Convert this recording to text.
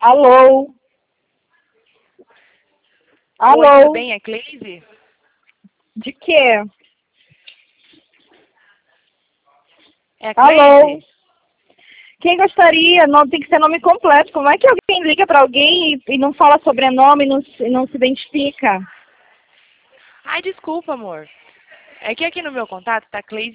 Alô? Oi, Alô? tudo bem? É Cleise? De quê? É a Alô? Cleise? Quem gostaria? Não, tem que ser nome completo. Como é que alguém liga para alguém e não fala sobrenome e não se identifica? Ai, desculpa, amor. É que aqui no meu contato tá Cleise